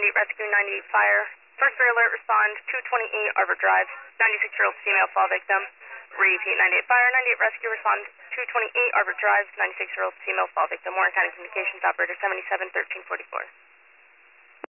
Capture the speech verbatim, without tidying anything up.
ninety-eight Rescue, ninety-eight Fire. First three alert, respond, two twenty-eight Arbor Drive, ninety-six-year-old female fall victim. Repeat, ninety-eight Fire, ninety-eight Rescue, respond, two twenty-eight Arbor Drive, ninety-six-year-old female fall victim. Warren County Communications Operator seventy-seven thirteen forty-four.